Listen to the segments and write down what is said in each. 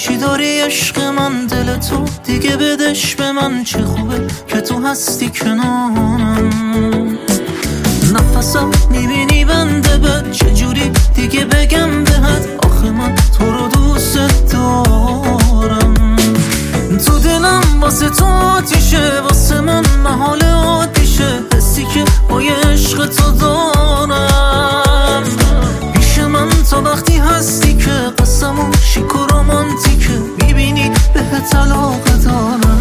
چی داری عشق من؟ دل تو دیگه بدش به من، چه خوبه که تو هستی کنارم. نفسم میبینی بنده بد، چجوری دیگه بگم بهت؟ آخه من تو رو دوست دارم. تو دلم واسه تو آتیشه، واسه من محال عادیشه، حسی که با عشق تو دارم. پیش من تا وقتی هستی که قسمون شیک و رومانتیکه، میبینی بهت علاقه دارم.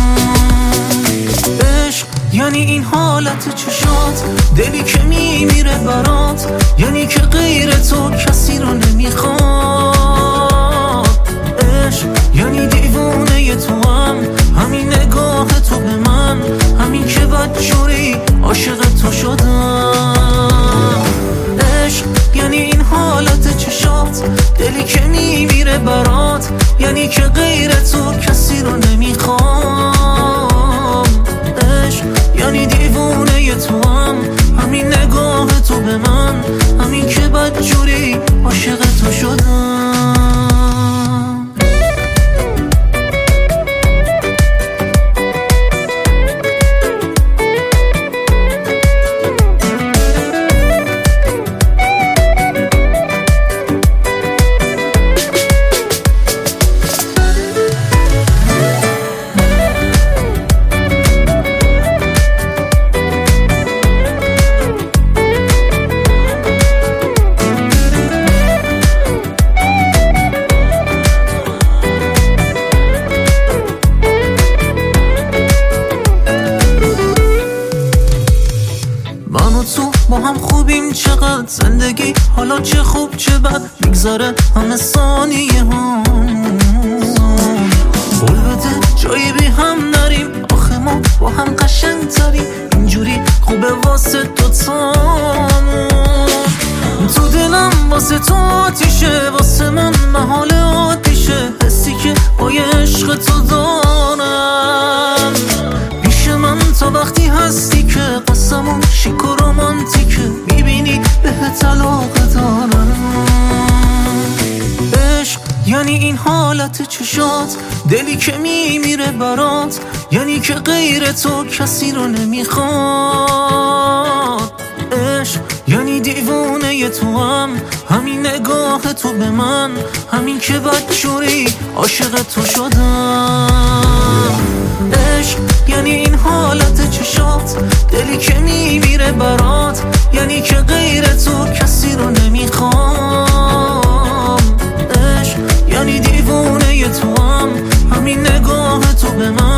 عشق یعنی این حالت چشات، دلی که میمیره برات، یعنی که غیر تو کسی رو نمیخواد. عشق یعنی دیوونه تو هم، همین نگاه تو به من، همین که بدجوری عاشق تو شدم. عشق یعنی این حالت چشات، دلی که میمیره برات، یعنی که غیر تو کسی رو نمیخوام. عشق یعنی دیوونه تو هم، همین نگاه تو به من، همین که بدجوری عاشق تو شدم. با هم خوبیم چقدر، زندگی حالا چه خوب چه بد، میگذاره همه ثانیه هم. قول بده جایی بی هم نریم، آخه ما با هم قشنگ تریم، اینجوری خوبه واسه دوتامون. تو دلم واسه تو آتیشه، واسه من محال عادیشه، حسی که با عشق تو دارم. پیش من تا وقتی هستی که قسمون شیک و رومانتیکه، میبینی بهت علاقه دارم. عشق یعنی این حالت چشات، دلی که میمیره برات، یعنی که غیر تو کسی رو نمیخواد. عشق یعنی دیوونه تو هم، همین نگاه تو به من، همین که بدجوری عاشق تو شدم. عشق یعنی این حالت چشات، دلی که میمیره برات، یعنی که غیر تو کسی رو نمیخوام. عشق یعنی دیوونه تو هم، همین نگاه تو به من،